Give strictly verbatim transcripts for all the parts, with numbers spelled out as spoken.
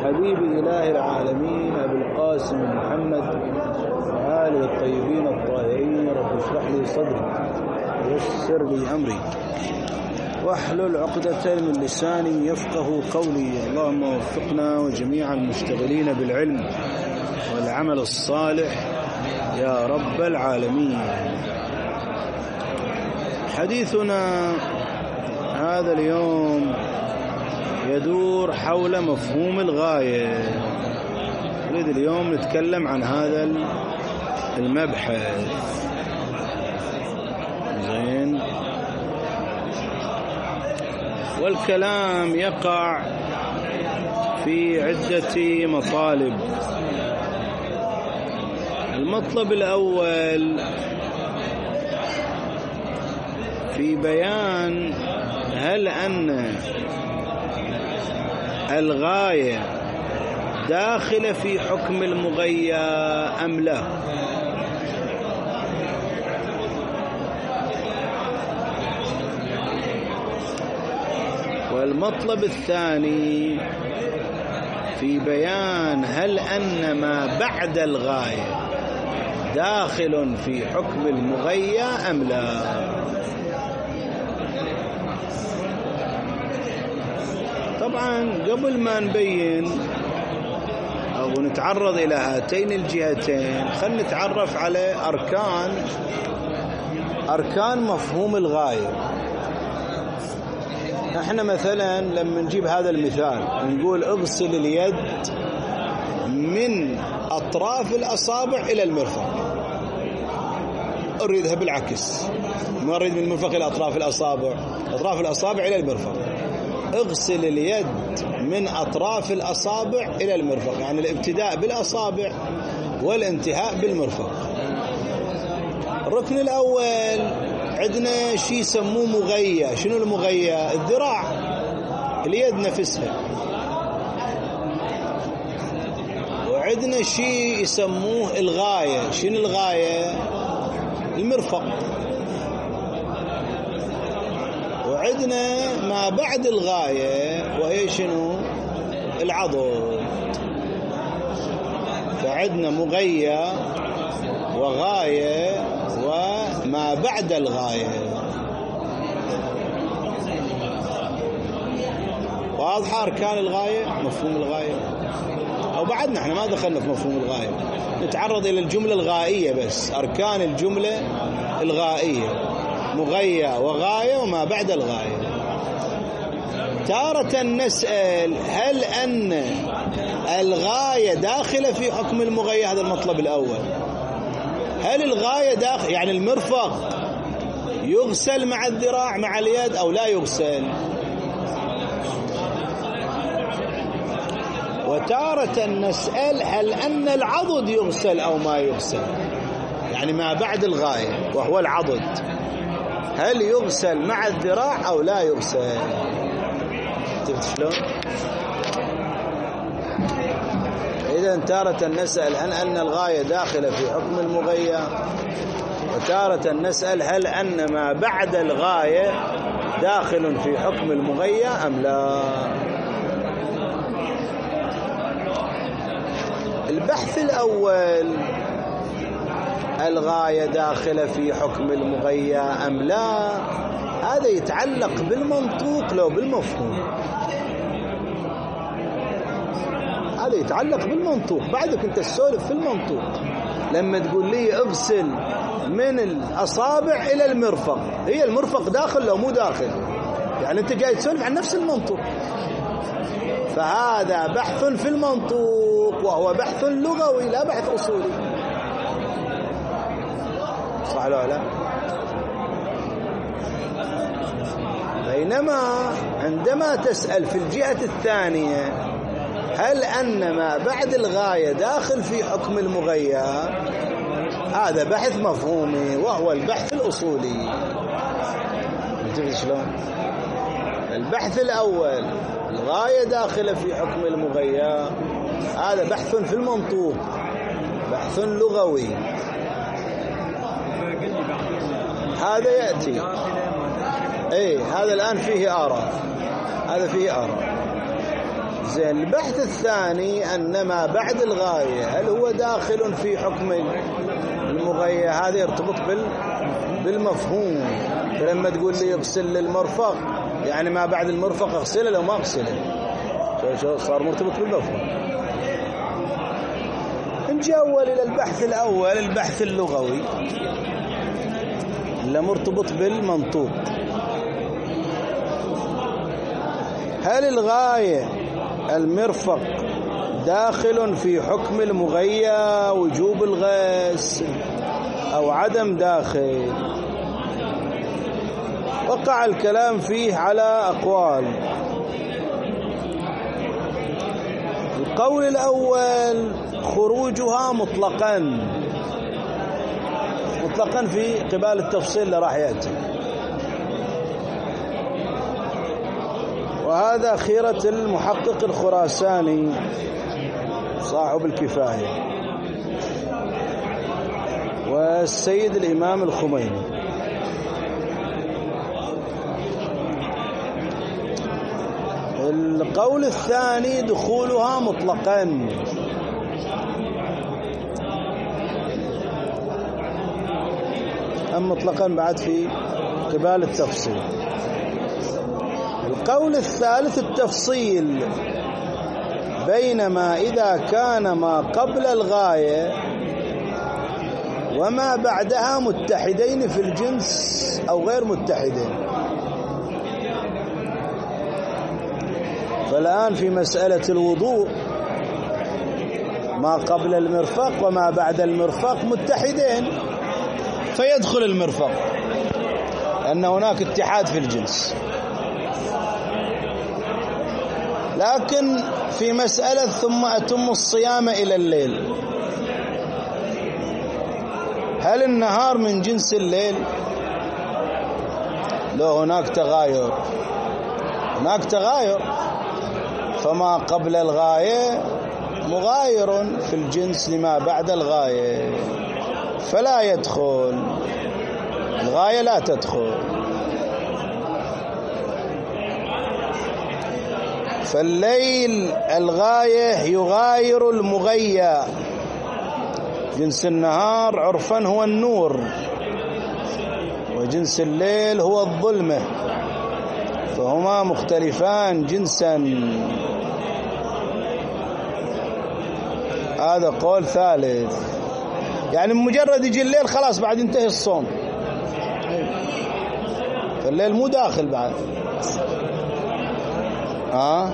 حبيب إله العالمين أبي القاسم محمد وآله الطيبين الطاهرين. رب اشرح لي صدري ويسر لي أمري واحلل عقدة من لساني يفقه قولي. اللهم وفقنا وجميع المشتغلين بالعلم والعمل الصالح يا رب العالمين. حديثنا هذا اليوم يدور حول مفهوم الغاية. نريد اليوم نتكلم عن هذا المبحث. زين، والكلام يقع في عدة مطالب. المطلب الأول في بيان هل أن الغاية داخلة في حكم المغيّة أم لا. والمطلب الثاني في بيان هل أن ما بعد الغاية داخل في حكم المغيّة أم لا. طبعا قبل ما نبين أو نتعرض إلى هاتين الجهتين خلنا نتعرف على أركان أركان مفهوم الغاية. احنا مثلا لما نجيب هذا المثال نقول اغسل اليد من أطراف الأصابع إلى المرفق، أريدها بالعكس، ما أريد من المرفق إلى أطراف الأصابع، أطراف الأصابع إلى المرفق. اغسل اليد من أطراف الأصابع إلى المرفق، يعني الابتداء بالأصابع والانتهاء بالمرفق. الركن الأول عندنا شيء يسموه مغيّة. شنو المغيّة؟ الذراع، اليد نفسها. وعندنا شيء يسموه الغاية. شنو الغاية؟ المرفق. وعندنا ما بعد الغاية وهي شنو؟ العضد. فعندنا مغيّة وغاية وما بعد الغاية. واضحة أركان الغاية، مفهوم الغاية. أو بعدنا احنا ما دخلنا في مفهوم الغاية، نتعرض إلى الجملة الغائية بس. أركان الجملة الغائية مغيّة وغاية وما بعد الغاية. تارة نسأل هل أن الغاية داخلة في حكم المغيّة؟ هذا المطلب الأول. هل الغاية داخل يعني المرفق يغسل مع الذراع مع اليد أو لا يغسل؟ وتارة نسأل هل أن العضد يغسل أو ما يغسل، يعني ما بعد الغاية وهو العضد، هل يغسل مع الذراع أو لا يغسل؟ شفت شلون؟ إذا تارة نسأل هل أن الغاية داخلة في حكم المغيّة، وتارة نسأل هل أن ما بعد الغاية داخل في حكم المغيّة أم لا. البحث الأول الغاية داخلة في حكم المغيّة أم لا، هذا يتعلق بالمنطوق لو بالمفهوم. هذا يتعلق بالمنطوق. بعدك انت تسولف في المنطوق لما تقول لي اغسل من الأصابع إلى المرفق، هي المرفق داخل لو مو داخل؟ يعني انت جاي تسولف عن نفس المنطوق. فهذا بحث في المنطوق وهو بحث لغوي لا بحث أصولي. صح ولا لا؟ بينما عندما تسأل في الجهة الثانية هل أن ما بعد الغاية داخل في حكم المغيّة، هذا بحث مفهومي وهو البحث الأصولي. انتبه شلون؟ البحث الأول الغاية داخلة في حكم المغيّة، هذا بحث في المنطوق، بحث لغوي. هذا يأتي ايه هذا الآن فيه آراء، هذا فيه آراء. زين. البحث الثاني أن ما بعد الغاية هل هو داخل في حكم المغية؟ هذا يرتبط بالمفهوم. فلما تقول لي اغسل للمرفق يعني ما بعد المرفق اغسله لو ما اغسله، صار مرتبط بالمفهوم. نجي أول إلى البحث الأول، البحث اللغوي اللي مرتبط بالمنطوق. هل الغاية المرفق داخل في حكم المغية وجوب الغسل أو عدم داخل؟ وقع الكلام فيه على أقوال. القول الأول خروجها مطلقا مطلقا في قبال التفصيل اللي راح يأتي، وهذا خيرة المحقق الخراساني صاحب الكفاية والسيد الإمام الخميني. القول الثاني دخولها مطلقا، أم مطلقا بعد في قبال التفصيل. القول الثالث التفصيل، بينما إذا كان ما قبل الغاية وما بعدها متحدين في الجنس أو غير متحدين. فالآن في مسألة الوضوء ما قبل المرفق وما بعد المرفق متحدين، فيدخل المرفق أن هناك اتحاد في الجنس. لكن في مسألة ثم أتم الصيام إلى الليل، هل النهار من جنس الليل؟ لو هناك تغاير، هناك تغاير، فما قبل الغاية مغاير في الجنس لما بعد الغاية، فلا يدخل، الغاية لا تدخل. فالليل الغاية يغاير المغية، جنس النهار عرفا هو النور، وجنس الليل هو الظلمة، فهما مختلفان جنسا. هذا قول ثالث، يعني مجرد يجي الليل خلاص بعد ينتهي الصوم، فالليل مو داخل بعد. ها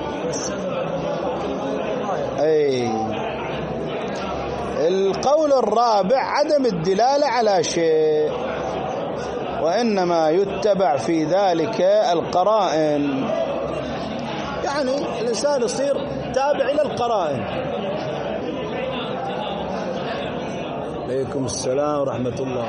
اي. القول الرابع عدم الدلالة على شيء، وإنما يتبع في ذلك القرائن، يعني الإنسان يصير تابع إلى القرائن. عليكم السلام ورحمة الله.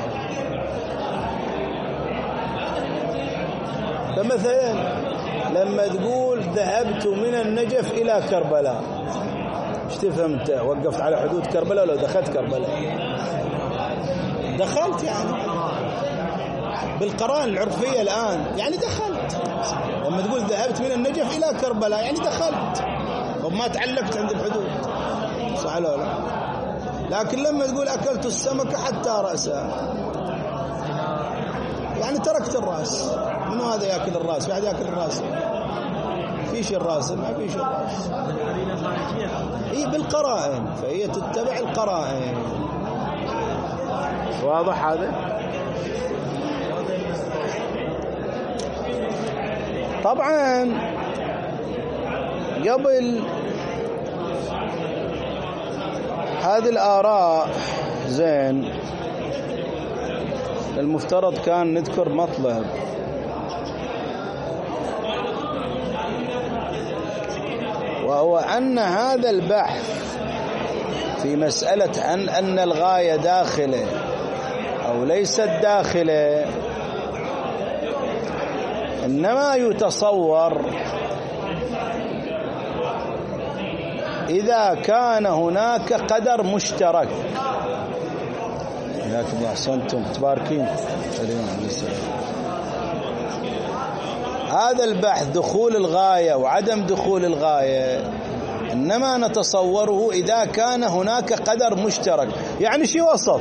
فمثلا لما تقول ذهبت من النجف إلى كربلاء، ايش تفهم انت؟ وقفت على حدود كربلاء ولا دخلت كربلاء؟ دخلت يعني بالقرائن العرفية الآن، يعني دخلت. لما تقول ذهبت من النجف إلى كربلاء يعني دخلت، وما تعلقت عند الحدود، صح ولا لا؟ لكن لما تقول أكلت السمكة حتى رأسها، يعني تركت الرأس. منو هذا يأكل الرأس؟ في أحد يأكل الرأس؟ فيش الرأس، ما فيش الرأس. هي بالقرائن، فهي تتبع القرائن. واضح هذا؟ طبعا قبل هذه الآراء زين المفترض كان نذكر مطلب، وهو أن هذا البحث في مسألة أن أن الغاية داخلة أو ليست داخلة إنما يتصور إذا كان هناك قدر مشترك. لكن أحسنتم تباركين. هذا البحث دخول الغاية وعدم دخول الغاية إنما نتصوره إذا كان هناك قدر مشترك، يعني شيء وسط،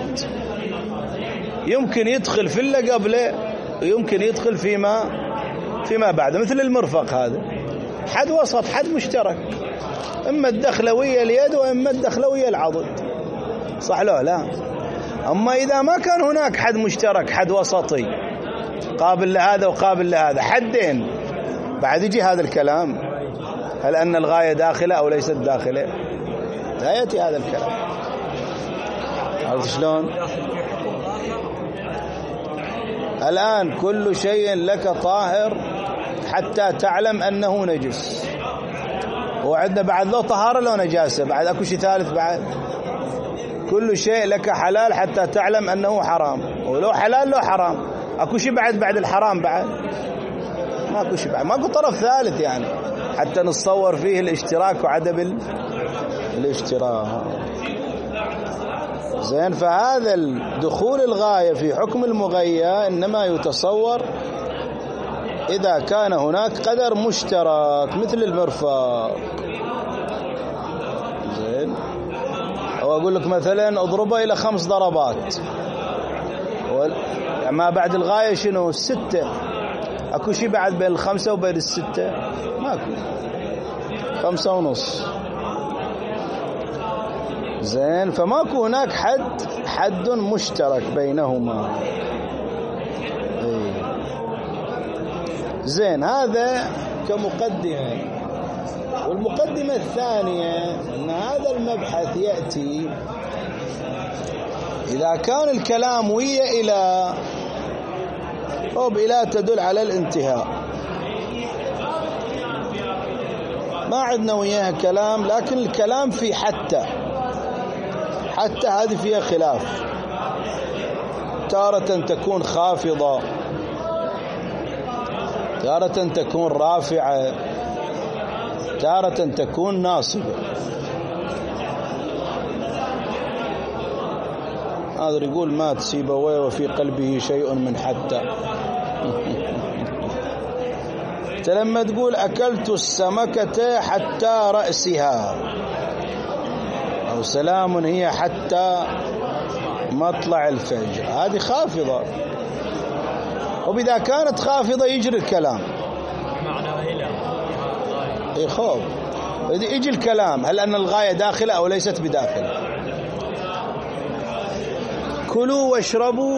يمكن يدخل في اللي قبله ويمكن يدخل فيما فيما بعده، مثل المرفق هذا حد وسط، حد مشترك، إما الدخلة ويا اليد وإما الدخلة ويا العضد، صح لا لا. أما إذا ما كان هناك حد مشترك، حد وسطي قابل لهذا وقابل لهذا، حدين، بعد يجي هذا الكلام، هل أن الغاية داخلة أو ليست داخلة؟ لا يأتي هذا الكلام. عرفت شلون؟ الآن كل شيء لك طاهر حتى تعلم أنه نجس، وعندنا بعد لو طهارة لو نجاسة، بعد أكو شيء ثالث بعد. كل شيء لك حلال حتى تعلم أنه حرام، ولو حلال لو حرام. أكو شيء بعد بعد الحرام بعد؟ ما أكو شيء بعد، ما أكو طرف ثالث يعني حتى نتصور فيه الاشتراك وعدم الاشتراك. زين، فهذا دخول الغاية في حكم المغية إنما يتصور إذا كان هناك قدر مشترك مثل المرفق. زين، أو أقول لك مثلا اضربه إلى خمس ضربات، ما بعد الغاية شنو؟ الستة. أكو شيء بعد بين الخمسة وبين الستة؟ ماكو، خمسة ونص. زين، فماكو هناك حد حد مشترك بينهما. ايه. زين، هذا كمقدمة. والمقدمة الثانية أن هذا المبحث يأتي إذا كان الكلام ويا إلى أو بإلى تدل على الانتهاء، ما عندنا وياها كلام، لكن الكلام في حتى حتى هذه فيها خلاف، تارة تكون خافضة، تارة تكون رافعة، تارة تكون ناصبة. هذا يقول مات سيبويه وفي قلبه شيء من حتى. لما تقول أكلت السمكة حتى رأسها، أو سلام هي حتى مطلع الفجر، هذه خافضة. وبإذا كانت خافضة يجري الكلام، اي خوف يجي الكلام هل أن الغاية داخلة أو ليست بداخل. كلوا واشربوا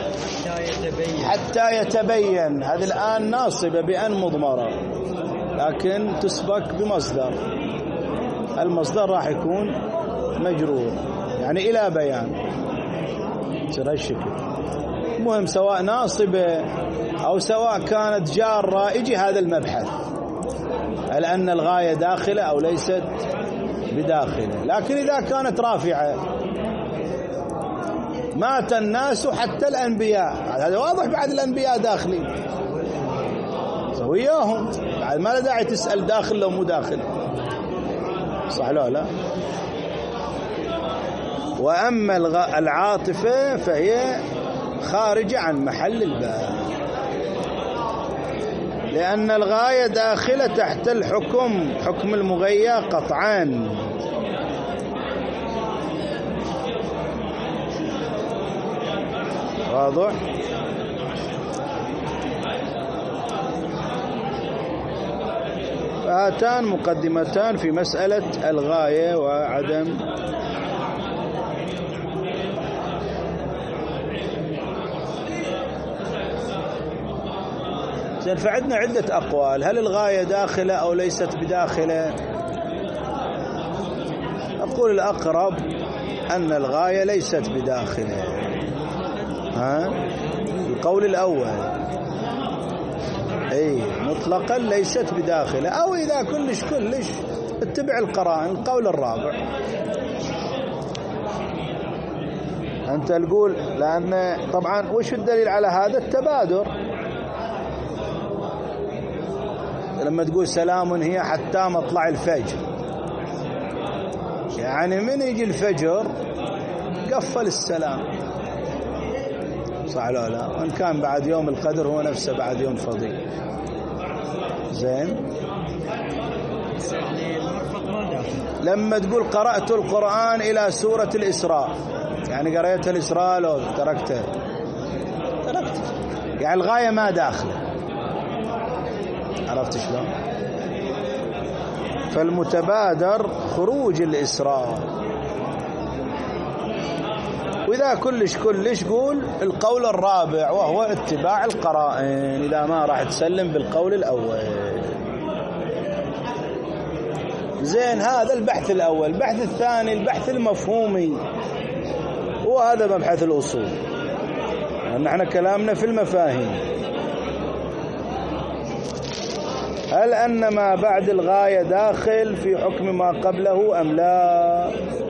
حتى يتبين، هذه الآن ناصبة بأن مضمرة، لكن تسبق بمصدر، المصدر راح يكون مجرور، يعني إلى بيان، تصير هالشكل. مهم سواء ناصبة أو سواء كانت جارة، يجي هذا المبحث هل أن الغاية داخلة أو ليست بداخلة. لكن إذا كانت رافعة، مات الناس حتى الأنبياء، هذا واضح، بعد الأنبياء داخلين وياهم، بعد ما لا داعي تسأل داخل لو مو داخل، صح لا لا. وأما العاطفة فهي خارجة عن محل الباب، لأن الغاية داخلة تحت الحكم، حكم المغية قطعا. واضح؟ فهاتان مقدمتان في مسألة الغاية وعدم زين. فعندنا عدة أقوال، هل الغاية داخلة أو ليست بداخلة؟ أقول الأقرب أن الغاية ليست بداخلة، ها؟ القول الأول أي مطلقا ليست بداخلة، أو إذا كلش كلش اتبع القرائن. القول الرابع أنت تقول، لأن طبعا وش الدليل على هذا؟ التبادر. لما تقول سلام هي حتى مطلع الفجر، يعني من يجي الفجر قفل السلام، صح لا لا؟ وإن كان بعد يوم القدر هو نفسه بعد يوم فضيل. زين، يعني المرفق ما داخل. لما تقول قرأت القرآن إلى سورة الإسراء، يعني قرأت الإسراء لو تركته تركته يعني الغاية ما داخله. عرفت شلون؟ فالمتبادر خروج الإسراء. وإذا كلش كلش قول القول الرابع وهو اتباع القرائن، إذا ما راح تسلم بالقول الأول. زين، هذا البحث الأول. البحث الثاني البحث المفهومي، وهذا مبحث الأصول. نحن كلامنا في المفاهيم. هل أن ما بعد الغاية داخل في حكم ما قبله أم لا؟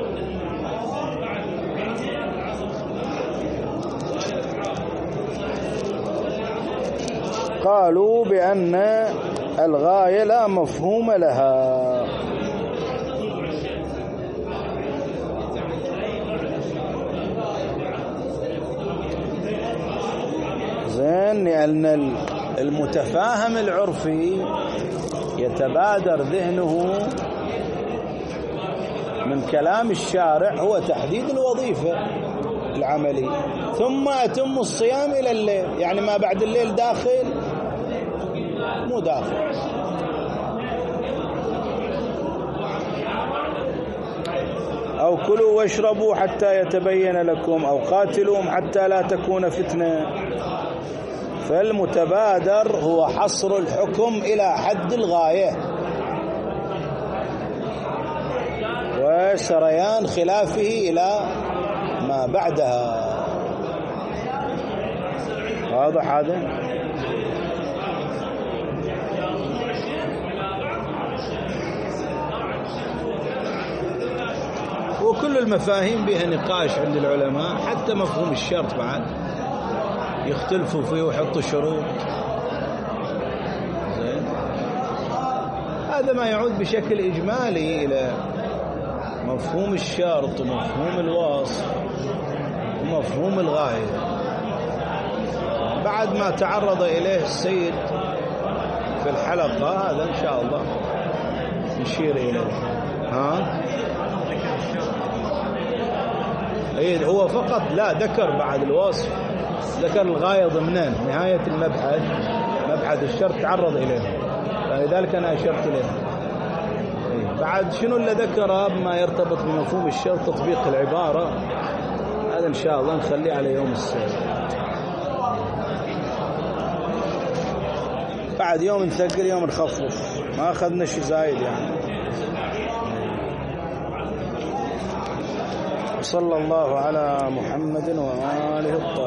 قالوا بأن الغاية لا مفهوم لها. زين، لأن المتفاهم العرفي يتبادر ذهنه من كلام الشارع هو تحديد الوظيفة العملي، ثم أتم الصيام إلى الليل، يعني ما بعد الليل داخل مو داخل. أو كلوا واشربوا حتى يتبين لكم، أو قاتلوهم حتى لا تكون فتنة. فالمتبادر هو حصر الحكم إلى حد الغاية وسريان خلافه إلى ما بعدها. واضح هذا؟ وكل المفاهيم بها نقاش عند العلماء، حتى مفهوم الشرط بعد يختلفوا فيه ويحطوا شروط. زين، هذا ما يعود بشكل إجمالي إلى مفهوم الشرط ومفهوم الوصف ومفهوم الغاية، بعد ما تعرض إليه السيد في الحلقة. هذا إن شاء الله نشير إليه. ها إيه، هو فقط لا ذكر بعد الوصف، ذكر الغاية ضمنان نهاية المبحث، مبحث الشرط تعرض إليه، فلذلك أنا أشرت إليه. بعد شنو اللي ذكره بما يرتبط بمفهوم الشرط، تطبيق العبارة، هذا إن شاء الله نخليه على يوم السبت. بعد يوم نثقل يوم نخفف، ما أخذنا شيء زايد يعني. صلى الله على محمد وآله الطاهرين.